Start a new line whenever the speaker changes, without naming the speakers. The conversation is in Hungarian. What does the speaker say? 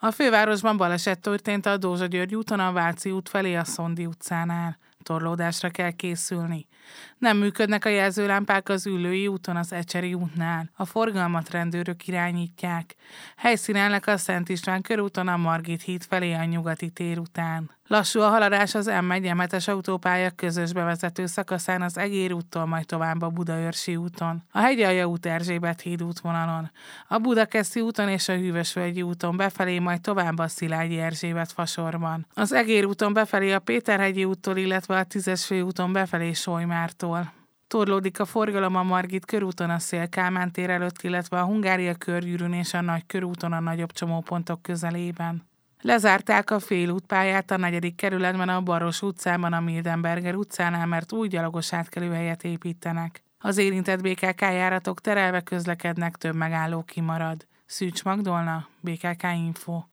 A fővárosban baleset történt a Dózsa-György úton a Váci út felé a Szondi utcánál. Torlódásra kell készülni. Nem működnek a jelzőlámpák az Üllői úton az Ecseri útnál. A forgalmat rendőrök irányítják. Helyszínelnek a Szent István körúton a Margit híd felé a Nyugati tér után. Lassú a haladás az M1-es autópálya közös bevezető szakaszán az Egér úttól, majd tovább a Budaörsi úton. A Hegyalja út Erzsébet híd útvonalon. A Budakeszi úton és a Hűvösvölgyi úton befelé, majd tovább a Szilágyi Erzsébet fasorban. Az Egér úton befelé a Péterhegyi úttól, illetve a 10-es főúton befelé Solymártól. Torlódik a forgalom a Margit körúton a Széll-Kálmán tér előtt, illetve a Hungária körgyűrűn és a Nagy körúton a nagyobb csomópontok közelében. Lezárták a félútpályát a 4. kerületben a Baros utcában a Mildenberger utcánál, mert új gyalogos átkelőhelyet építenek. Az érintett BKK járatok terelve közlekednek, több megálló kimarad. Szűcs Magdolna, BKK Info.